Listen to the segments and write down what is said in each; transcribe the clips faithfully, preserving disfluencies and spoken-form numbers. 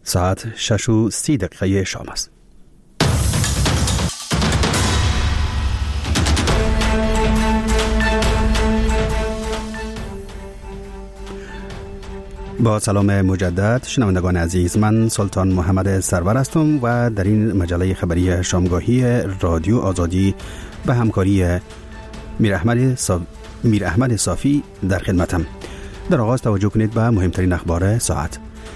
ساعت شش و سی دقیقه شام است. با سلام مجدد شنوندگان عزیز، من سلطان محمد سرور هستم و در این مجله خبری شامگاهی رادیو آزادی به همکاری میر احمد صاف... میر احمد صافی در خدمتم. در آغاز توجه کنید به مهمترین اخبار ساعت.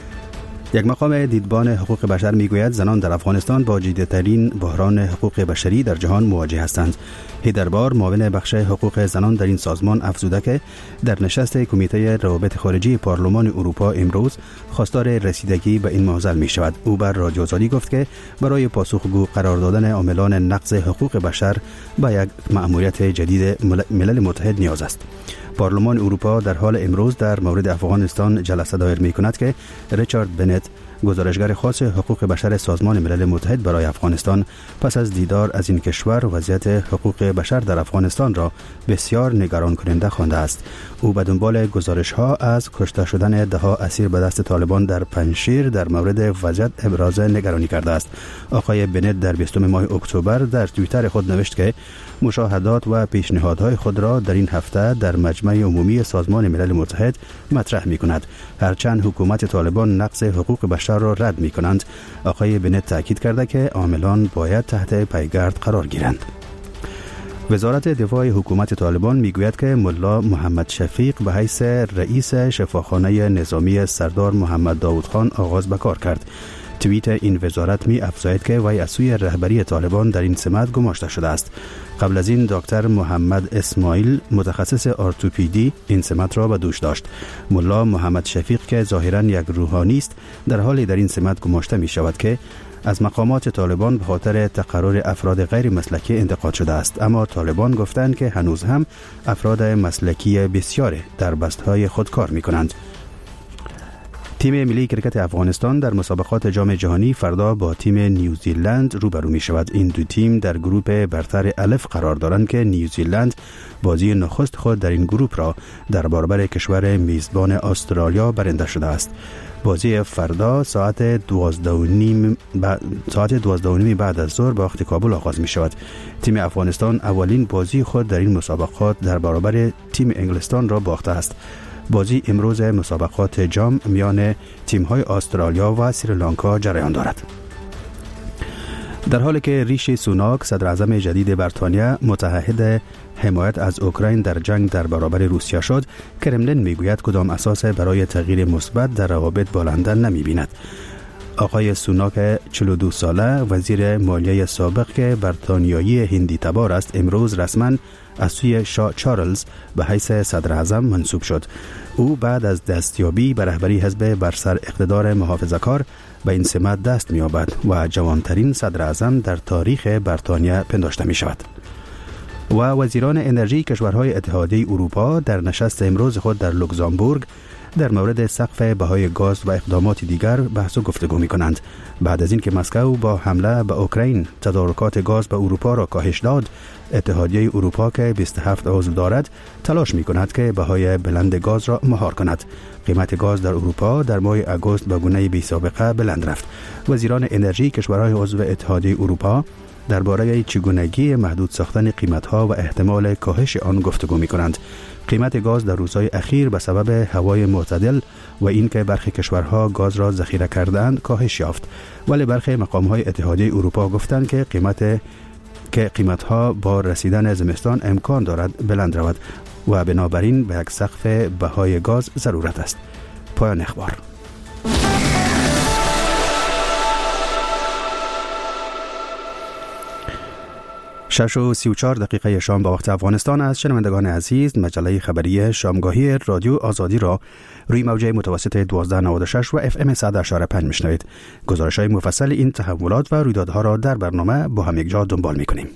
یک مقام دیدبان حقوق بشر میگوید زنان در افغانستان با جدی‌ترین بحران حقوق بشری در جهان مواجه هستند. هیدربار معاون بخش حقوق زنان در این سازمان افزوده که در نشست کمیته روابط خارجی پارلمان اروپا امروز خواستار رسیدگی به این معضل می شود. او بر رادیو آزادی گفت که برای پاسخگو قرار دادن عاملان نقض حقوق بشر به یک مأموریت جدید ملل متحد نیاز است. پارلمان اروپا در حال امروز در مورد افغانستان جلسه دایر می کند که ریچارد بنت، گزارشگر خاص حقوق بشر سازمان ملل متحد برای افغانستان، پس از دیدار از این کشور وضعیت حقوق بشر در افغانستان را بسیار نگران کننده خوانده است. او به دنبال گزارش‌ها از کشته شدن ده‌ها اسیر به دست طالبان در پنجشیر در مورد وضعیت ابراز نگرانی کرده است. آقای بنت در بیستم ماه اکتبر در توییتر خود نوشت که مشاهدات و پیشنهادهای خود را در این هفته در مجمع عمومی سازمان ملل متحد مطرح می‌کند. هرچند حکومت طالبان نقض حقوق بشر را رد می‌کنند، آقای بنت تاکید کرده که عاملان باید تحت پیگرد قرار گیرند. وزارت دفاع حکومت طالبان میگوید که ملا محمد شفیق به حیث رئیس شفاخانه نظامی سردار محمد داود خان آغاز به کار کرد. توییت این وزارت می افزاید که وی از سوی رهبری طالبان در این سمت گماشته شده است. قبل از این دکتر محمد اسماعیل، متخصص ارتوپدی، این سمت را به دوش داشت. ملا محمد شفیق که ظاهرا یک روحانی است، در حالی در این سمت گماشته می شود که از مقامات طالبان به خاطر تقرر افراد غیر مسلکی انتقاد شده است، اما طالبان گفتند که هنوز هم افراد مسلکی بسیاری در بستهای خود کار می کنند. تیم ملی کرکت افغانستان در مسابقات جام جهانی فردا با تیم نیوزیلند روبرو می شود. این دو تیم در گروپ برتر الف قرار دارند که نیوزیلند بازی نخست خود در این گروپ را در برابر کشور میزبان استرالیا برنده شده است. بازی فردا ساعت دوازده و نیم ب... ساعت دوازده و نیم بعد از ظهر با وقت کابل آغاز می شود. تیم افغانستان اولین بازی خود در این مسابقات در برابر تیم انگلستان را باخته است. بازی امروز مسابقات جام میان تیم‌های استرالیا و سریلانکا جریان دارد. در حالی که ریشی سوناک، صدر اعظم جدید بریتانیا، متعهد حمایت از اوکراین در جنگ در برابر روسیه شد، کرملین میگوید کدام اساس برای تغییر مثبت در روابط با لندن نمی‌بیند. آقای سوناک چهل و دو ساله، وزیر مالیه سابق که بریتانیایی هندی تبار است، امروز رسما از سوی شاه چارلز به حیث صدر اعظم منصوب شد. او بعد از دستیابی به رهبری حزب بر سر اقتدار محافظه‌کار به این سمت دست می‌یابد و جوانترین صدر اعظم در تاریخ بریتانیا پنداشته می شود. و وزیران انرژی کشورهای اتحادیه اروپا در نشست امروز خود در لوکزامبورگ در مورد سقف بهای گاز و اقدامات دیگر بحث و گفتگو می کنند. بعد از اینکه مسکو با حمله به اوکراین تدارکات گاز به اروپا را کاهش داد، اتحادیه اروپا که بیست و هفت عضو دارد تلاش می کند که بهای بلند گاز را مهار کند. قیمت گاز در اروپا در ماه اگوست به گونه بی سابقه بلند رفت. وزیران انرژی کشورهای عضو اتحادیه اروپا درباره چگونگی محدود ساختن قیمت‌ها و احتمال کاهش آن گفتگو می‌کنند. قیمت گاز در روزهای اخیر به سبب هوای معتدل و اینکه برخی کشورها گاز را ذخیره کرده‌اند کاهش یافت، ولی برخی مقام‌های اتحادیه اروپا گفتند که قیمت که قیمت‌ها با رسیدن زمستان امکان دارد بلند رود و بنابراین به یک سقف بهای گاز ضرورت است. پایان اخبار. شش و سی و چهار دقیقه شام با وقت افغانستان است. شنوندگان عزیز، مجله خبری شامگاهی رادیو آزادی را روی موجه متوسط دوازده نود و شش و اف ام صد و هشت پنج میشنوید. گزارش های مفصل این تحولات و رویدادها را در برنامه با هم یک جا دنبال میکنیم.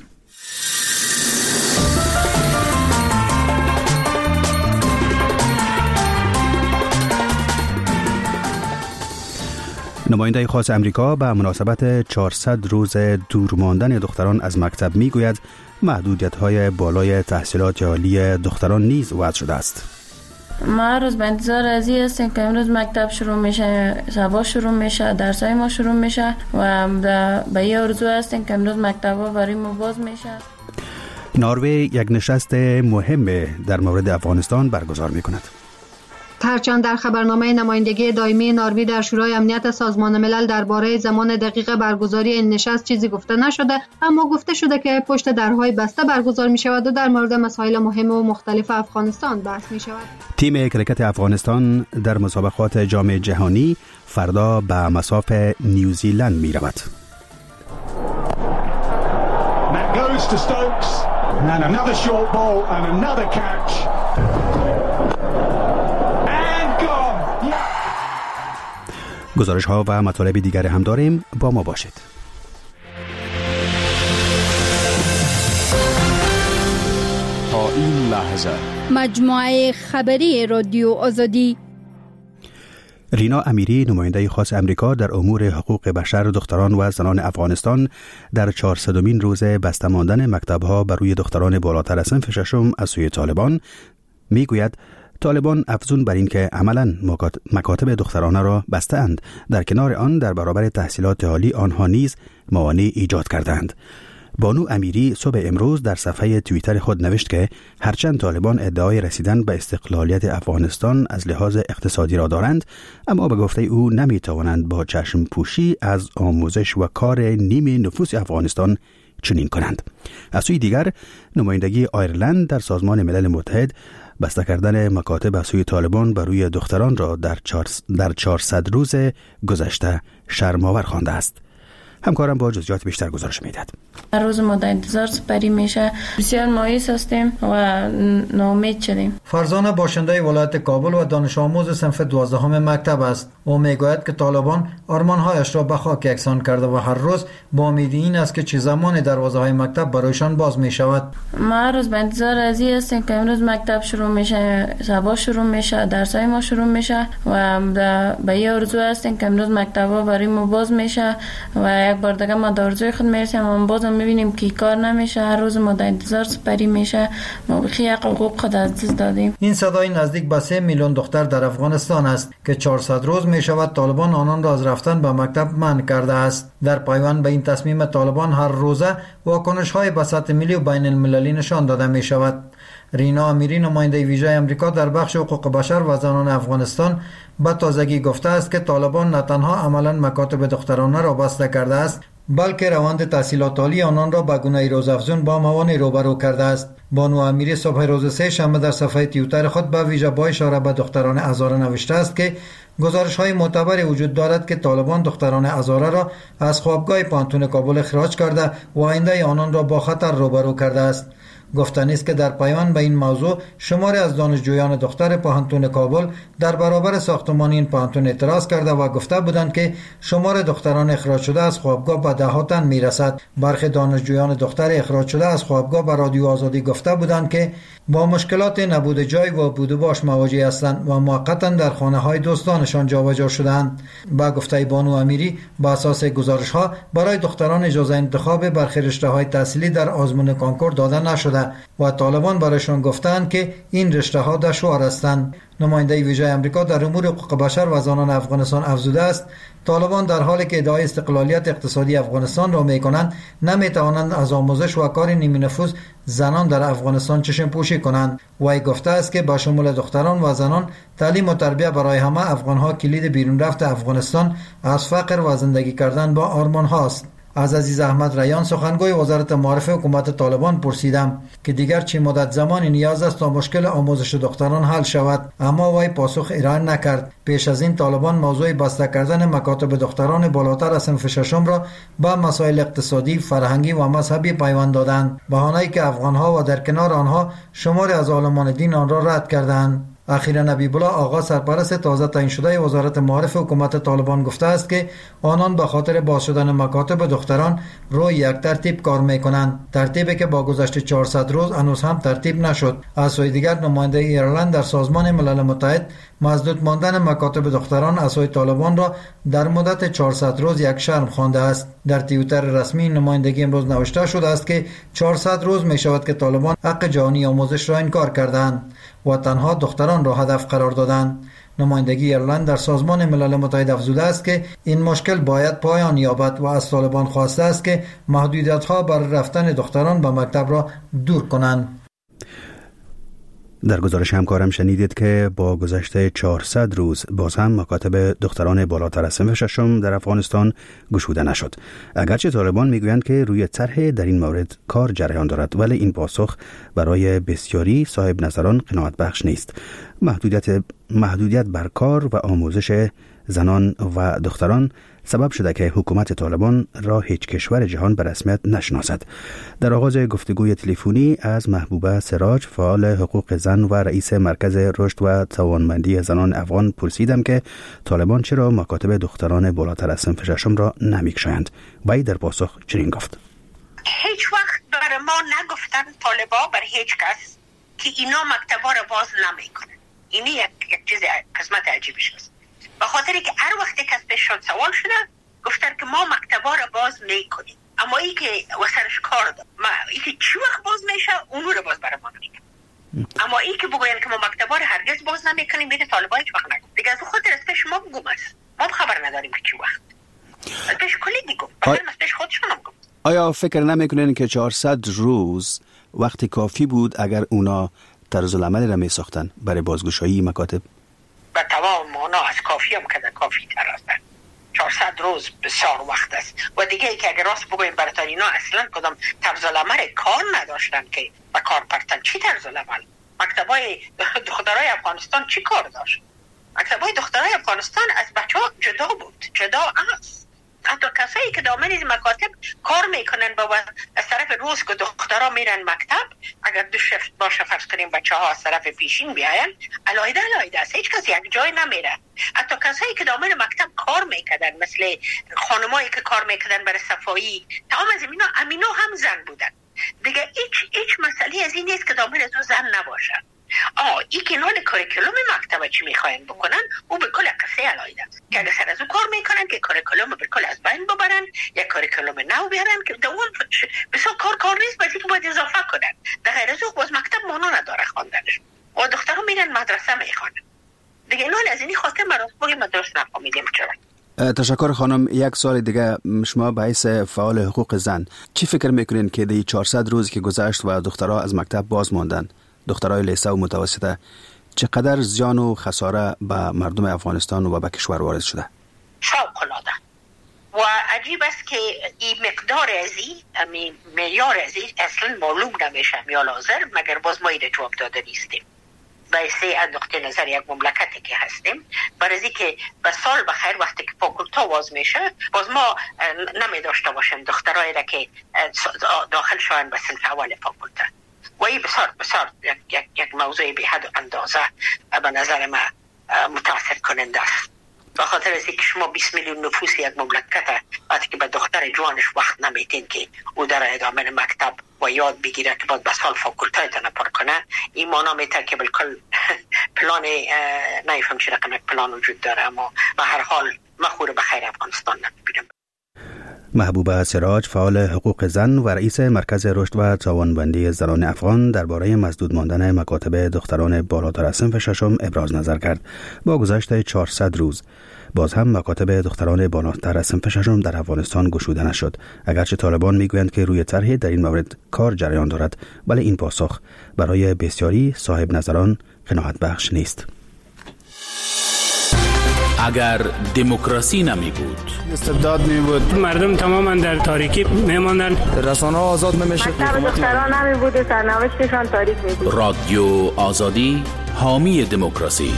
نماینده خاص امریکا به مناسبت چهارصد روز دور ماندن دختران از مکتب میگوید محدودیت‌های بالای تحصیلات عالی دختران نیز وضع شده است. ما روز به انتظار از این هستیم که امروز مکتب شروع میشه، سبا شروع میشه، درسای ما شروع میشه و به یه آرزو هستیم که امروز مکتبا برای ما باز میشه. نروژ یک نشست مهم در مورد افغانستان برگزار میکند. هرچند در خبرنامه نمایندگی دائمی نروژ در شورای امنیت سازمان ملل درباره زمان دقیق برگزاری این نشست چیزی گفته نشده، اما گفته شده که پشت درهای بسته برگزار می شود و در مورد مسائل مهم و مختلف افغانستان بحث می شود. تیم کرکت افغانستان در مسابقات جام جهانی فردا به مصاف نیوزیلند می رود. گزارش ها و مطالب دیگر هم داریم، با ما باشید. تا این لحظه مجموعه خبری رادیو آزادی. رینا امیری، نماینده خاص امریکا در امور حقوق بشر، دختران و زنان افغانستان، در چهارصدمین روز بسته ماندن مکتب‌ها بر روی دختران بالاتر از صنف ششم از سوی طالبان میگوید طالبان افزون بر این که عملاً مکاتب دخترانه را بسته‌اند، در کنار آن در برابر تحصیلات عالی آنها نیز موانع ایجاد کردند. بانو امیری صبح امروز در صفحه توییتر خود نوشت که هرچند طالبان ادعای رسیدن به استقلالیت افغانستان از لحاظ اقتصادی را دارند، اما به گفته او نمی توانند با چشم پوشی از آموزش و کار نیم نفوس افغانستان چنین کنند. از سوی دیگر نمایندگی آیرلند در سازمان ملل متحد بسته کردن مکاتب از سوی طالبان بر روی دختران را در در چهارصد روز گذشته شرم‌آور خوانده است. همکارم با جزئیات بیشتر گزارش میدهد. هر روز ما در انتظار سپری میشه، بسیار مایوس هستیم و ناامید شدیم. فرزانه باشنده ولایت کابل و دانش آموز صنف دوازدهم مکتب است. او میگوید که طالبان آرمانهایش را به خاک یکسان کرده و هر روز با امید این است که چه زمان دروازه‌های مکتب برایشان باز می شود. ما هر روز به انتظار از این هستیم که امروز مکتب شروع میشه، سبا شروع میشه، درسای ما شروع میشه و به یه آرزو هستیم که امروز مکتبا برای ما باز میشه و یک بار دیگه ما در آرزوی خود میرسیم، اما بازم میبینیم که کار نمیشه. هر روز ما در انتظار سپری میشه، ما بخی حقوق خود از دست دادیم. این صدای نزدیک به سه میلیون دختر در افغانستان است که چهارصد روز می شود طالبان آنان را از رفتن به مکتب منع کرده است. در پایان به این تصمیم طالبان هر روزه واکنش های به سطح ملی و بین المللی نشان داده می شود. رینا امیری، نماینده ویژه امریکا در بخش حقوق بشر و زنان افغانستان، به تازگی گفته است که طالبان نه تنها عملاً مکاتب دخترانه را بسته کرده است، بلکه روند تحصیلات عالی آنان را به گونه روزافزون با موانع روبرو کرده است. بانو امیری صبح روز سه شنبه در صفحه توییتر خود به ویژه با اشاره به دختران هزاره نوشته است که گزارش‌های معتبری وجود دارد که طالبان دختران هزاره را از خوابگاه پانتون کابل اخراج کرده و آینده آنان را با خطر روبرو کرده است. گفتنی است که در پایان به این موضوع شماری از دانشجویان دختر پانتون کابل در برابر ساختمان این پانتون اعتراض کرده و گفته بودند که شمار دختران اخراج شده از خوابگاه به ده تن میرسد. برخی دانشجویان دختر اخراج شده از خوابگاه به رادیو آزادی گفته بودند که با مشکلات نبود جای و بود و باش مواجه هستند و موقتا در خانه های دوستانشان جابجا شدند. با گفته بانو امیری، با اساس گزارش ها برای دختران اجازه انتخاب برخی رشته های تحصیلی در آزمون کنکور داده نشده و طالبان برایشان گفتند که این رشته ها دشوار هستند. نماینده ویژه امریکا در امور حقوق بشر و زنان افغانستان افزوده است طالبان در حالی که ادعای استقلالیت اقتصادی افغانستان را میکنند، نمیتوانند از آموزش و کار نیمه نفوذ زنان در افغانستان چشم پوشی کنند. وی گفته است که با شمول دختران و زنان تعلیم و تربیت برای همه افغانها کلید بیرون رفت افغانستان از فقر و زندگی کردن با آرمان هاست. از عزیز احمد ریان، سخنگوی وزارت معارف حکومت طالبان، پرسیدم که دیگر چه مدت زمانی نیاز است تا مشکل آموزش دختران حل شود، اما وی پاسخ ارائه نکرد. پیش از این طالبان موضوع بسته کردن مکاتب دختران بالاتر از صنف ششم را با مسائل اقتصادی، فرهنگی و مذهبی پیوند دادند، بهانه‌ای که افغانها و در کنار آنها شماری از عالمان دین آن را رد کردند. اخیراً نبیب الله آقا، سرپرست تازه تعیین شده وزارت معارف حکومت طالبان، گفته است که آنان به خاطر باز شدن مکاتب دختران روی یک ترتیب کار میکنند، ترتیبی که با گذشت چهارصد روز هنوز هم ترتیب نشد. از سوی دیگر نماینده ایرلند در سازمان ملل متحد مسدود ماندن مکاتب دختران از سوی طالبان را در مدت چهارصد روز یک شرم خوانده است. در توییتر رسمی نمایندگی امروز نوشته شده است که چهارصد روز می شود که طالبان حق جهانی آموزش را انکار کردند و تنها دختران را هدف قرار دادند. نمایندگی ایرلند در سازمان ملل متحد افزوده است که این مشکل باید پایان یابد و از طالبان خواسته است که محدودیت‌ها بر رفتن دختران به مکتب را دور کنند. در گزارش همکارم شنیدید که با گذشت چهارصد روز باز هم مکاتب دختران بالاتر از صنف ششم در افغانستان گشوده نشد. اگرچه طالبان میگویند که روی طرح در این مورد کار جریان دارد، ولی این پاسخ برای بسیاری صاحب نظران قناعت بخش نیست. محدودیت محدودیت بر کار و آموزش زنان و دختران سبب شده که حکومت طالبان را هیچ کشور جهان به رسمیت نشناسد. در آغاز گفتگوی تلفنی از محبوبه سراج، فعال حقوق زن و رئیس مرکز رشد و توانمندی زنان افغان، پرسیدم که طالبان چرا مکاتب دختران بالاتر از صنف ششم را نمی‌گشایند. وی در پاسخ چنین گفت: هیچ وقت برای ما نگفتن طالبان بر هیچ کس که اینا مکتبا را باز نمیکنن. اینی یک, یک چیز قسمت عجیبش است. به خاطری که هر وقتی که بهشون سوال شده گفتن که ما مکتبا را باز میکنیم، اما ای که وسرش کار داد ما ای که چی وقت باز میشه اونو را باز برای ما نمیکنیم. اما ای که بگوین که ما مکتبا را هرگز باز نمیکنیم میگه طالبان هیچ وقت نگفت. دیگه از خاطر از پیش ما بگم است، ما خبر نداریم که چی وقت از پیش کلی دیگم بعدن از پیش خودشون هم گفت. آیا فکر نمیکنین که چهارصد روز وقت کافی بود اگر اونا طرز العمل را میساختن برای بازگشایی مکاتب؟ به تمام معنا از کافی هم که کافی تر است. چهارصد روز بسیار وقت است و دیگه ای که اگر راست بگویم براتون اینا اصلا کدام طرز العمل کار نداشتن که به کار پرتن. چی طرز العمل؟ مکتبای دخترای افغانستان چی کار داشت؟ مکتبای دخترای افغانستان از بچه‌ها جدا بود، جدا است. حتی کسایی که دامن این مکاتب کار میکنن با از طرف روز که دخترها میرن مکتب، اگر دو شفت باشه فرض کنیم بچه ها از طرف پیشین بیاین، علایده علایده است، هیچ کسی یک جای نمیره. حتی کسایی که دامن مکتب کار میکردن مثل خانمایی که کار میکردن برای صفایی، تمام از اینا امینا هم زن بودن. دیگه هیچ هیچ مسئله از این نیست که دامن از زن نباشه. آه ای که نال کاریکولوم مکتب چی میخواین بکنن او به کل قصه علایده است که اگر سر از او کار میکنن که کاریکولوم به کل از بین ببرن یا کاریکولوم نو بیارن که دوام بسیار کار کار نیست، باید که باید اضافه کنن. در غیر از او باز مکتب مانا نداره خواندنش و دخترها میرن مدرسه میخوانن. دیگه نال از اینی خاطر مراسم بگی مدرسه نفهمیدیم چرا. تشکر خانم. یک سال دیگه شما به حیث فعال حقوق زن چی فکر میکنین که دی چهارصد روز که گذشت و دخترها از مکتب باز ماندن، دخترای لیسه و متوسطه، چقدر زیان و خساره به مردم افغانستان و به کشور وارد شده؟ فوق‌العاده. و عجیب است که این مقدار ازی امی معیار ازی اصلا معلوم نمیشه میال حاضر مگر باز ما ایده جواب داده نیستیم. بایسته از نقطه نظر یک مملکتی که هستیم، برای که به سال بخیر وقتی که فاکولتا باز میشه باز ما نمی داشته باشیم دخترایی را که داخل شوند به صنف اول فاکولتا. و این بسیار بسیار یک, یک, یک موضوع به حد اندازه به نظر ما متاسف کننده است. به خاطر از اینکه شما بیست میلیون نفوس یک مملکت وقتی که به دختر جوانش وقت نمیتین که او در ادامه مکتب و یاد بگیره که باید به سال فاکولتای تنه پر کنه، این مانا میتر که بالکل پلان نایفهم چی رقم یک پلان وجود داره. اما به هر حال مخور به خیر افغانستان نمیبینم. محبوبه سراج، فعال حقوق زن و رئیس مرکز رشد و توانمندی زنان افغان، درباره مسدود ماندن مکاتب دختران بالاتر از صنف ششم ابراز نظر کرد. با گذشت چهارصد روز باز هم مکاتب دختران بالاتر از صنف ششم در افغانستان گشوده نشد. اگرچه طالبان میگویند که روی طرح در این مورد کار جریان دارد، ولی این پاسخ برای بسیاری صاحب نظران قناعت بخش نیست. اگر دموکراسی نمی بود، استبداد می بود، مردم تماما در تاریکی می ماندن، رسانه آزاد نمیشه، مکتب دختران نمی بود و سرنوشتشان تاریک می بود. رادیو آزادی، حامی دموکراسی.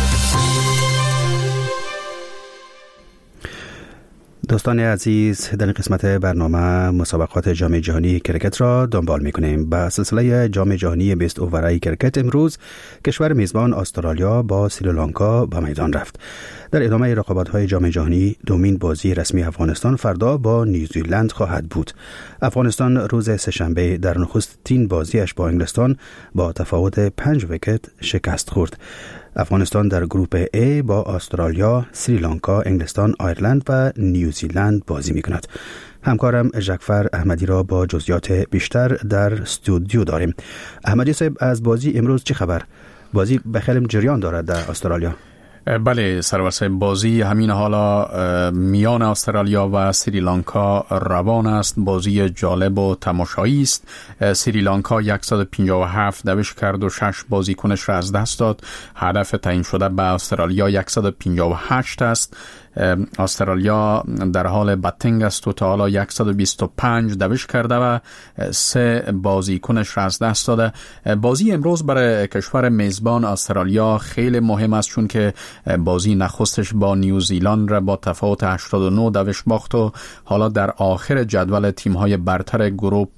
دوستان عزیز، در این قسمت برنامه مسابقات جام جهانی کرکت را دنبال می‌کنیم. با سلسله جام جهانی بیست اوورای کرکت امروز کشور میزبان استرالیا با سریلانکا به میدان رفت. در ادامه رقابت‌های جام جهانی دومین بازی رسمی افغانستان فردا با نیوزیلند خواهد بود. افغانستان روز سه‌شنبه در نخستین بازیش با انگلستان با تفاوت پنج ویکت شکست خورد. افغانستان در گروپ A با استرالیا، سریلانکا، انگلستان، آیرلند و نیوزیلند بازی می کند. همکارم جعفر احمدی را با جزئیات بیشتر در استودیو داریم. احمدی صاحب، از بازی امروز چه خبر؟ بازی بخیرم جریان دارد در استرالیا؟ بله سرور صاحب، بازی همین حالا میان استرالیا و سریلانکا روان است. بازی جالب و تماشایی است. سریلانکا صد و پنجاه و هفت دوش کرد و شش بازیکنش را از دست داد. هدف تعیین شده به استرالیا صد و پنجاه و هشت است. استرالیا در حال باتینگ است و تا حالا صد و بیست و پنج دوش کرده و سه بازیکنش را از دست داده. بازی امروز برای کشور میزبان استرالیا خیلی مهم است، چون که بازی نخستش با نیوزیلند را با تفاوت هشتاد و نه دوش باخت و حالا در آخر جدول تیم‌های برتر گروپ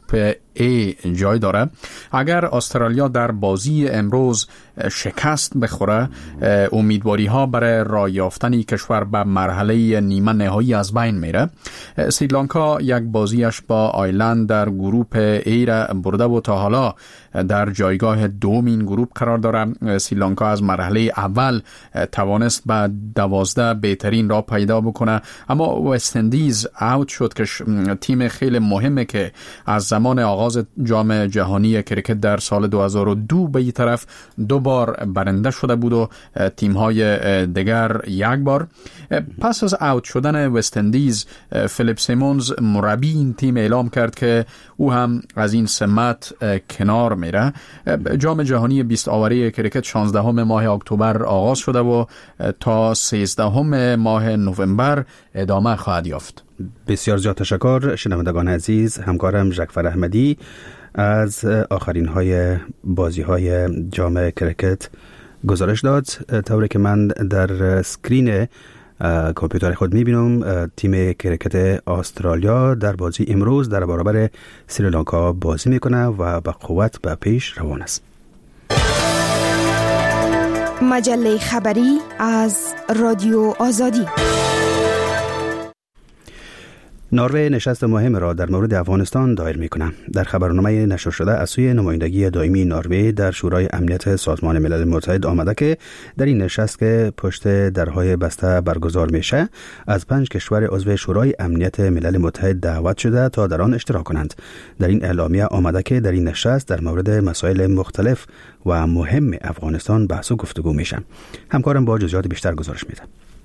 ای جای داره. اگر استرالیا در بازی امروز شکست بخوره، امیدواری ها برای راه یافتن کشور به مرحله نیمه نهایی از بین میره. سریلانکا یک بازیش با آیلند در گروپ ای را برده و تا حالا در جایگاه دوم این گروپ قرار داره. سریلانکا از مرحله اول توانست به دوازده بهترین را پیدا بکنه، اما وست اندیز اوت شد که تیم خیلی مهمه که از زمان آغاز جام جهانی کرکت در سال دو هزار و دو به این طرف دو بار برنده شده بود و تیم‌های دیگر یک بار. پس از اوت شدن وست اندیز، فیلیپ سیمونز مربی این تیم اعلام کرد که او هم از این سمت کنار میره. جام جهانی بیست آوره کرکت شانزدهم ماه اکتبر آغاز شده و تا سیزدهم ماه نوامبر ادامه خواهد یافت. بسیار زیاد تشکر شنوندگان عزیز. همکارم جعفر احمدی از آخرین های بازی های جام کرکت گزارش داد. طوری که من در اسکرین کامپیوتر خود میبینم، تیم کرکت استرالیا در بازی امروز در برابر سریلانکا بازی میکنه و به قوت به پیش روان است. مجله خبری از رادیو آزادی. نروژ نشست مهم را در مورد افغانستان دایر می‌کند. در خبرنامه نشر شده از سوی نمایندگی دائمی نروژ در شورای امنیت سازمان ملل متحد آمده که در این نشست که پشت درهای بسته برگزار میشه، از پنج کشور عضو شورای امنیت ملل متحد دعوت شده تا در آن اشتراک کنند. در این اعلامیه آمده که در این نشست در مورد مسائل مختلف و مهم افغانستان بحث و گفتگو میشه. همکارم با جزئیات بیشتر گزارش میده.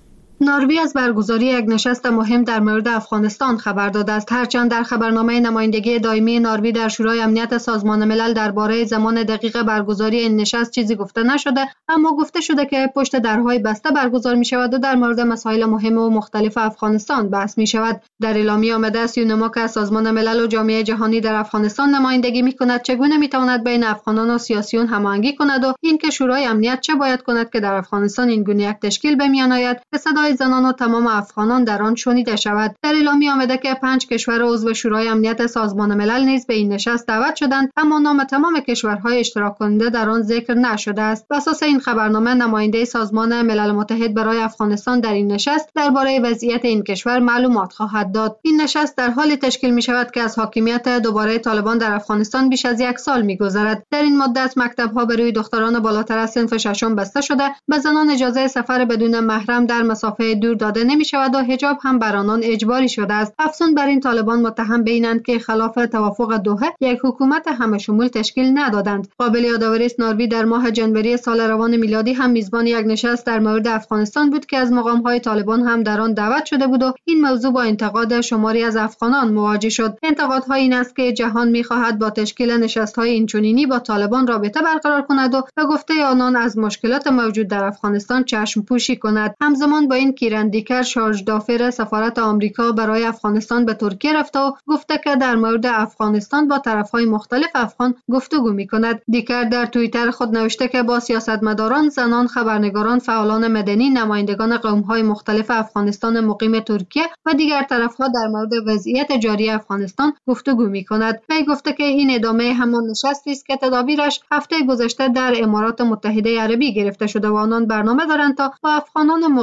نروژ از برگزاری یک نشست مهم در مورد افغانستان خبر داده است. هرچند در خبرنامه نمایندگی دائمی نروژ در شورای امنیت سازمان ملل درباره زمان دقیق برگزاری این نشست چیزی گفته نشده، اما گفته شده که پشت درهای بسته برگزار می شود و در مورد مسائل مهم و مختلف افغانستان بحث می شود. در اعلامیه آمده است یونما که سازمان ملل و جامعه جهانی در افغانستان نمایندگی می کند چگونه می تواند بین افغانان و سیاسیون هماهنگی کند و اینکه شورای امنیت چه باید کند که در افغانستان این گونه یک تشکیل به میان آید که صدای زنان و تمام افغانان در آن شنیده شود. در اعلامیه آمده که پنج کشور عضو شورای امنیت سازمان ملل نیز به این نشست دعوت شدند، اما نام تمام کشورهای اشتراک کننده در آن ذکر نشده است. بر اساس این خبرنامه، نماینده سازمان ملل متحد برای افغانستان در این نشست درباره وضعیت این کشور معلومات خواهد داد. این نشست در حالی تشکیل می شود که از حاکمیت دوباره طالبان در افغانستان بیش از یک سال می گذرد. در این مدت مکتب‌ها برای دختران بالاتر از صنف ششم بسته شده، به زنان اجازه سفر بدون محرم در مسافه دور داده نمی شود و حجاب هم بر آنان اجباری شده است. افزون بر این، طالبان متهم به اینند که خلاف توافق دوحه یک حکومت همه شمول تشکیل ندادند. قابل یادآوری است نروژ در ماه جنوری سال روان میلادی هم میزبان یک نشست در مورد افغانستان بود که از مقام‌های طالبان هم در آن دعوت شده بود و این موضوع با انتقاد شماری از افغانان مواجه شد. انتقادها این است که جهان می‌خواهد با تشکیل نشست‌های اینچنینی با طالبان رابطه برقرار کند و به گفته آنان از مشکلات موجود در افغانستان چشم پوشی کند. همزمان با این کیرن دیکر شارژ دافر سفارت آمریکا برای افغانستان به ترکیه رفته و گفته که در مورد افغانستان با طرف‌های مختلف افغان گفتگو می‌کند. دیکر در توییتر خود نوشته که با سیاستمداران، زنان، خبرنگاران، فعالان مدنی، نمایندگان قوم‌های مختلف افغانستان مقیم ترکیه و دیگر طرف‌ها در مورد وضعیت جاری افغانستان گفتگو می‌کند. وی گفته که این ادامه همان نشستی است که تدابیرش هفته گذشته در امارات متحده عربی گرفته شده و آنان برنامه دارند تا با افغانان مقیم دیگر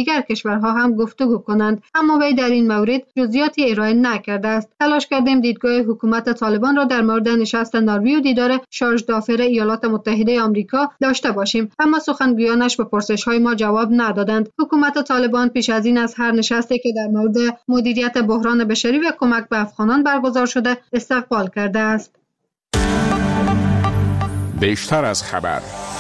دیگر کشورها هم گفتگو کنند، اما وی در این مورد جزئیاتی ارائه نکرده است. تلاش کردیم دیدگاه حکومت طالبان را در مورد نشست ناروی و دیدار شارژ دافر ایالات متحده آمریکا داشته باشیم، اما سخنگویانش به پرسش‌های ما جواب ندادند. حکومت طالبان پیش از این از هر نشستی که در مورد مدیریت بحران بشری و کمک به افغانان برگزار شده استقبال کرده است. بیشتر از خبر.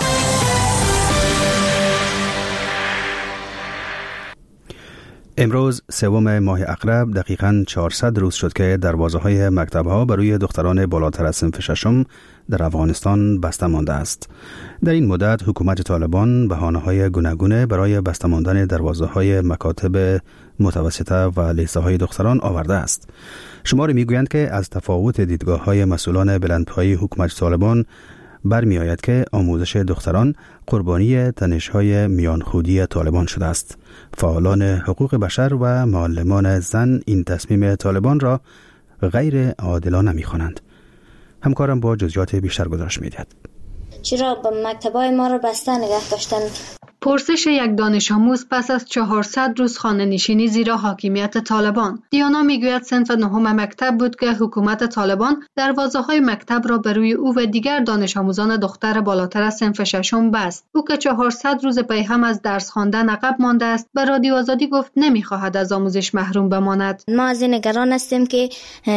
امروز سوم ماه عقرب دقیقاً چهارصد روز شد که دروازه‌های مکتب‌ها برای دختران بالاتر از صنف ششم در افغانستان بسته مانده است. در این مدت حکومت طالبان بهانه‌های گوناگون برای بسته ماندن دروازه‌های مکاتب متوسطه و لیسه‌های دختران آورده است. شماری می‌گویند که از تفاوت دیدگاه‌های مسئولان بلندپایه حکومت طالبان برمی آید که آموزش دختران قربانی تنش‌های میانخودی طالبان شده است. فعالان حقوق بشر و معلمان زن این تصمیم طالبان را غیر عادلانه می‌خوانند. همکارم با جزئیات بیشتر گزارش می‌دهد. چرا به مکتب‌های ما را بسته نگه داشتند؟ پرسش یک دانش آموز پس از چهارصد روز خانه نشینی زیر حاکمیت طالبان. دیانا میگوید صنف نهم مکتب بود که حکومت طالبان دروازه‌های مکتب را بر روی او و دیگر دانش آموزان دختر بالاتر از صنف ششم بست. او که چهارصد روز پی هم از درس خواندن عقب مانده است، به رادیو آزادی گفت نمی‌خواهد از آموزش محروم بماند. ما از این نگران هستیم که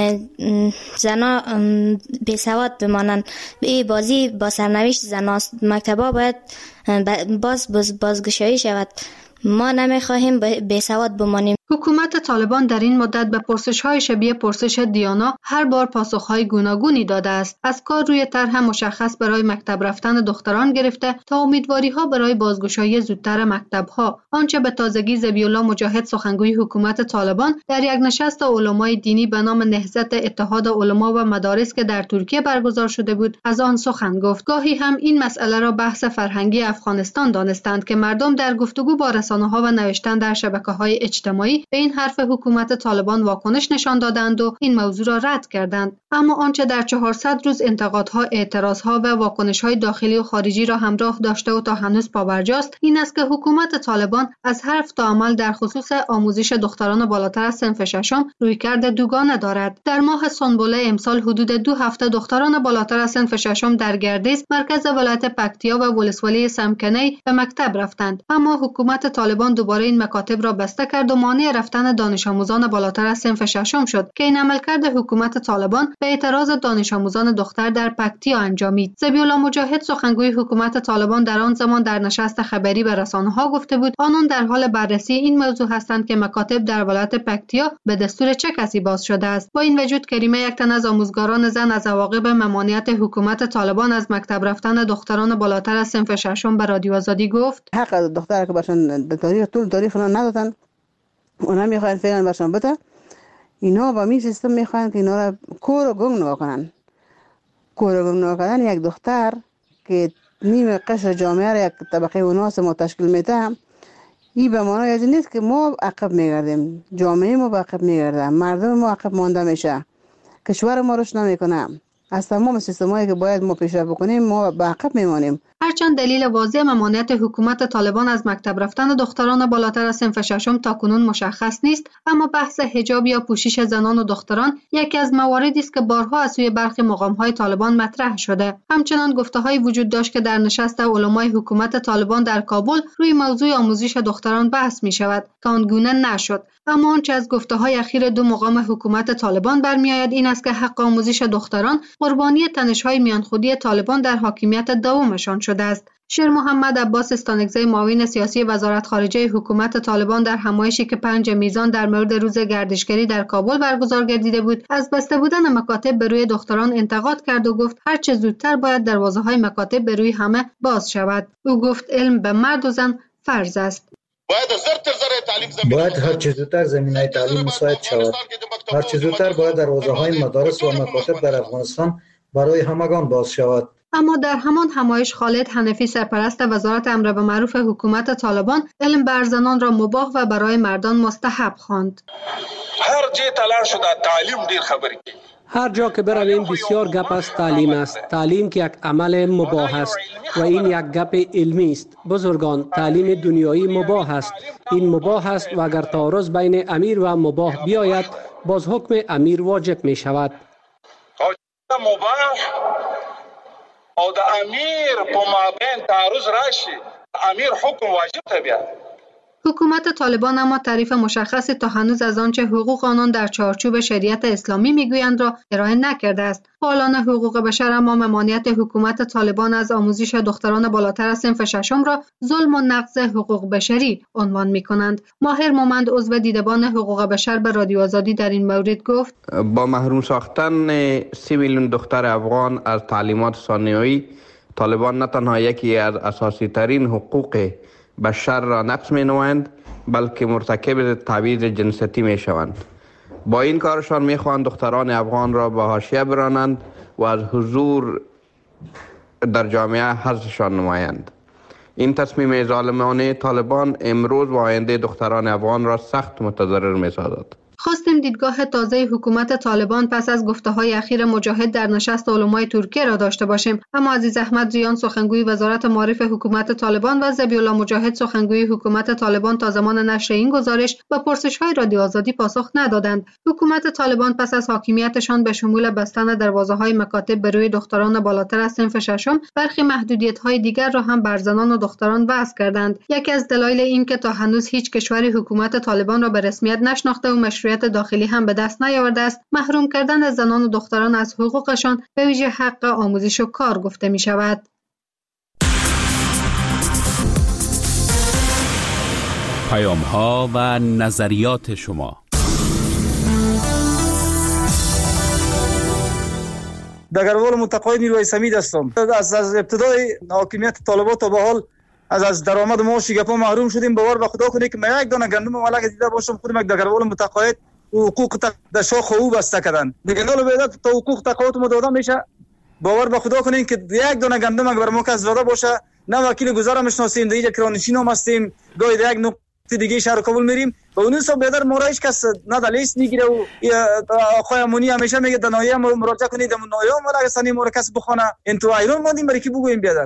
زنا بی‌سواد بمانند. این بازی با سرنوشت زناست. مکتب‌ها باید باز باز بازگشایی شود. ما نمیخواهیم بی‌سواد بمانیم. حکومت طالبان در این مدت به پرسش‌های شبیه پرسش دیانا هر بار پاسخ‌های گوناگونی داده است. از کار روی طرح مشخص برای مکتب رفتن دختران گرفته تا امیدواری‌ها برای بازگشایی زودتر مکتب‌ها. آنچه به تازگی ذبیح‌الله مجاهد سخنگوی حکومت طالبان در یک نشست علمای دینی به نام نهضت اتحاد علما و مدارس که در ترکیه برگزار شده بود، از آن سخن گفت. گاهی هم این مسئله را بحث فرهنگی افغانستان دانستند که مردم در گفتگو با رسانه‌ها و نوشتن در شبکه‌های اجتماعی به این حرف حکومت طالبان واکنش نشان دادند و این موضوع را رد کردند. اما آنچه در چهارصد روز انتقادها، اعتراضها و واکنش‌های داخلی و خارجی را همراه داشته و تا هنوز پابرجاست، این است که حکومت طالبان از حرف تا عمل در خصوص آموزش دختران بالاتر از صنف ششم رویکرد دوگانه دارد. در ماه سنبله امسال حدود دو هفته دختران بالاتر از صنف ششم در گردیز، مرکز ولایت پکتیا و ولسوالی سمکنی به مکتب رفتند، اما حکومت طالبان دوباره این مکاتب را بسته کرد و مانع رفتن دانش آموزان بالاتر از صنف ششم شد که این عملکرد حکومت طالبان به اعتراض دانش آموزان دختر در پکتیا انجامید. ذبیح‌الله مجاهد سخنگوی حکومت طالبان در آن زمان در نشست خبری به رسانه‌ها گفته بود آنان در حال بررسی این موضوع هستند که مکاتب در ولایت پکتیا به دستور چه کسی باز شده است. با این وجود کریمه یک تن از آموزگاران زن از عواقب ممانعت حکومت طالبان از مکتب رفتن دختران بالاتر از صنف ششم به رادیو آزادی گفت حق دختر که باشن در تاریخ طول تاریخ ندادن، اونا میخواین فعلا باشن بده، اینا با می سیستم میخواین که اینا را کور و گنگ نکنن. کور و گنگ نکنن یک دختر که نیم قشر جامعه را یک طبقه وناس ما تشکیل میده، این به معنی از این نیست که ما عقب میگردیم، جامعه ما عقب میگرده، مردم ما عقب مانده میشه، کشور ما رشد نمیکنه. از تمام سیستمایی که باید ما پیشرفت بکنیم ما به عقب میمانیم. هرچند دلیل واضح ممانعت حکومت طالبان از مکتب رفتن دختران بالاتر از صنف ششم تاکنون مشخص نیست، اما بحث حجاب یا پوشش زنان و دختران یکی از مواردی است که بارها از سوی برخی مقام‌های طالبان مطرح شده. همچنان گفته‌هایی وجود داشت که در نشست علمای حکومت طالبان در کابل روی موضوع آموزش دختران بحث می‌شود که آنگونه نشد. اما آنچه از گفته‌های اخیر دو مقام حکومت طالبان برمی‌آید این است که حق آموزش دختران قربانی تنش‌های میانخودی طالبان در حاکمیت دومشان شده است. شیر محمد عباس استانکزی معاون سیاسی وزارت خارجه حکومت طالبان در همایشی که پنج میزان در مورد روز گردشگری در کابل برگزار گردیده بود از بسته بودن مکاتب به روی دختران انتقاد کرد و گفت هر چه زودتر باید دروازه‌های مکاتب به روی همه باز شود. او گفت علم به مرد و زن فرض است. باید هر چه زودتر زمینه تعلیم مساعد شود. هر چه زودتر باید دروازه‌های مدارس و مکاتب در افغانستان برای همگان باز شود. اما در همان همایش خالد حنفی سرپرست وزارت امر به معروف حکومت طالبان علم بر زنان را مباح و برای مردان مستحب خواند. هر جای تلاش شده تعلیم ډیر خبرې هر جا که برویم بسیار گپ است تعلیم است. تعلیم که یک عمل مباح است و این یک گپ علمی است. بزرگان، تعلیم دنیایی مباح است. این مباح است و اگر تعارض بین امیر و مباح بیاید باز حکم امیر واجب می شود. مباح او د امیر په مابین تعارض راشي امیر حکم واجب بیاد. حکومت طالبان اما تعریف مشخصی تا هنوز از آنچه حقوق آنان در چارچوب شریعت اسلامی میگویند را ارائه نکرده است. فعالان حقوق بشر اما ممانعت حکومت طالبان از آموزش دختران بالاتر از صنف ششم را ظلم و نقض حقوق بشری عنوان می‌کنند. ماهر مومند عضو دیدبان حقوق بشر به رادیو آزادی در این مورد گفت: با محروم ساختن سی میلیون دختر افغان از تعلیمات ثانویه، طالبان نه تنها یکی از اساسی ترین حقوق بشر را نقض می نمایند بلکه مرتکب تبعیض جنسیتی می شوند. با این کارشان می خواهند دختران افغان را به حاشیه برانند و از حضور در جامعه حذفشان نمایند. این تصمیم ظالمانه طالبان امروز و آینده دختران افغان را سخت متضرر می سازد. خواستیم دیدگاه تازه حکومت طالبان پس از گفته‌های اخیر مجاهد در نشست علمای ترکیه را داشته باشیم، اما عزیز احمد ریان سخنگوی وزارت معارف حکومت طالبان و ذبیح الله مجاهد سخنگوی حکومت طالبان تا زمان نشر این گزارش به پرسش‌های رادیو آزادی پاسخ ندادند. حکومت طالبان پس از حاکمیتشان به شمول بستن دروازه‌های مکاتب به روی دختران بالاتر از صنف ششم، برخی محدودیت‌های دیگر را هم بر زنان و دختران وضع کردند. یکی از دلایل این که تا هنوز هیچ کشوری حکومت طالبان را به رسمیت نشناخته و مشروعیت داخلی هم به دست نیاورده است، محروم کردن از زنان و دختران از حقوقشان به ویژه حق آموزش و کار گفته می شود. پیام ها و نظریات شما. دگروال متقاعد نیروی سمید هستم. از از ابتدای حاکمیت طالبان تا به حال از از درآمد ما شیگپا محروم شدیم. باور به خدا کنید که من یک دانه گندم ملک دیده باشم خودم یک دگروال متقاعد حقوق در شاخ او بسته کردن. دیگه حالا بعد تا حقوق تقاعد ما دادن میشه. باور به خدا کنید که یک دانه گندم اگر ما کس زاده باشه نه وکیل گذار میشناسیم، دیگه کرانشین هم هستیم، گاهی یک نقطه دیگه شهر کابل میریم و اون حساب بدر ما را هیچ کس نه دلیس میگیره و آقای امونی همیشه میگه دنایه مراجعه کنید دنایه ما را سنی ما کس بخونه انتو ایران ماندیم برای کی بگویم بیادر.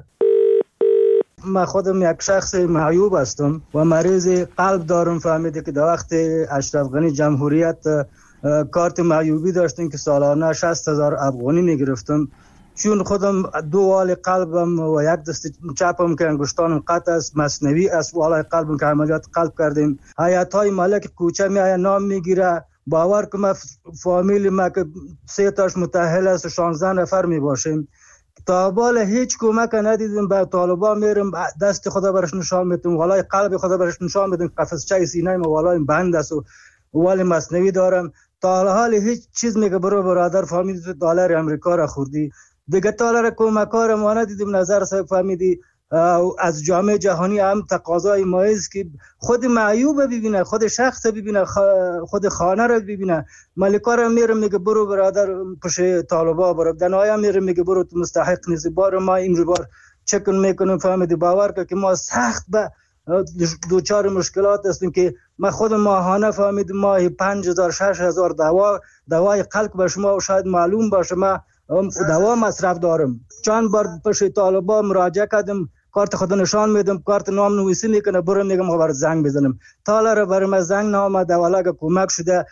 من خودم یک شخص معیوب هستم و مریض قلب دارم. فهمیده که در وقت اشرف غنی جمهوریت کارت معیوبی داشتیم که سالانه شصت هزار افغانی میگرفتم. چون خودم دو وال قلبم و یک دست چپم که انگشتانم قطع است، مصنوعی است، والای قلبم که عملیات قلب کردیم. حیاتای ملک کوچه می آیا نام میگیره. باور که ما فامیل ما که سه تاش متأهل است، شانزده نفر می باشیم. تا بالا هیچ کمک ندیدیم. به طالبان میرم دست خدا برش نشان میدم، والای قلب خدا برش نشان میدم، قفسچه سینه ما والای بند است و وال مصنوعی دارم. تا حال هیچ چیز میگه برو برادر فهمیدی دلار امریکا را خوردی دیگه. دلار کمکار ما ندیدیم. نظر صاحب فهمیدی از جامعه جهانی هم تقاضای ما است که خود معیوب ببینه، خود شخص ببینه، خود خانه رو ببینه. ملکا رو میره میگه برو برادر پش طالبا برو، دنایا میره میگه برو تو مستحق نیستی. بار ما این رو بار چکن میکنیم. فهمیدی باور که ما سخت به دوچار مشکلات هستیم که ما خود ماهانه فهمیدیم ماهی پنج هزار شش هزار دوا دوای قلب به شما شاید معلوم باشه ما دوا مصرف دارم. چند بار پش طالبا مراجعه کردم، کارت خود نشان میدم، کارت نام نویسی میکنه، برو میگم خبر زنگ بزنم. تالا برای ما زنگ نامده ولی کمک شده.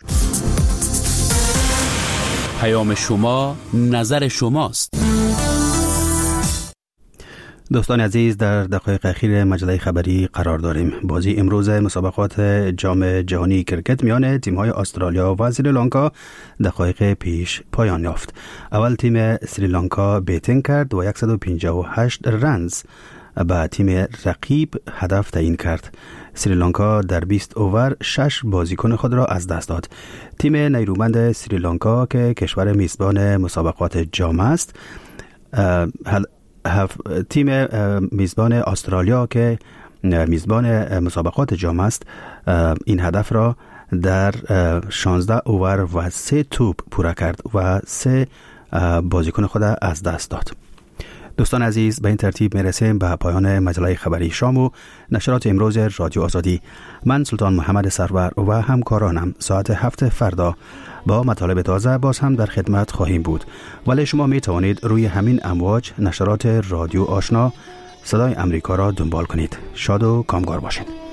پیام شما نظر شماست. دوستان عزیز، در دقایق اخیر مجله خبری قرار داریم. بازی امروز مسابقات جام جهانی کرکت میان تیم‌های استرالیا و سریلانکا دقایق پیش پایان یافت. اول تیم سریلانکا بیتینگ کرد و صد و پنجاه و هشت رنز به تیم رقیب هدف تعیین کرد. سریلانکا در بیست اوور شش بازیکن خود را از دست داد. تیم نیرومند سریلانکا که کشور میزبان مسابقات جام است، هف تیم میزبان استرالیا که میزبان مسابقات جام است، این هدف را در شانزده اوور و سه توپ پورا کرد و سه بازیکن خود از دست داد. دوستان عزیز، به این ترتیب میرسیم به پایان مجله خبری شام و نشرات امروز رادیو آزادی. من سلطان محمد سرور و همکارانم ساعت هفت فردا با مطالب تازه باز هم در خدمت خواهیم بود، ولی شما می توانید روی همین امواج نشرات رادیو آشنا صدای امریکا را دنبال کنید. شاد و کامگار باشید.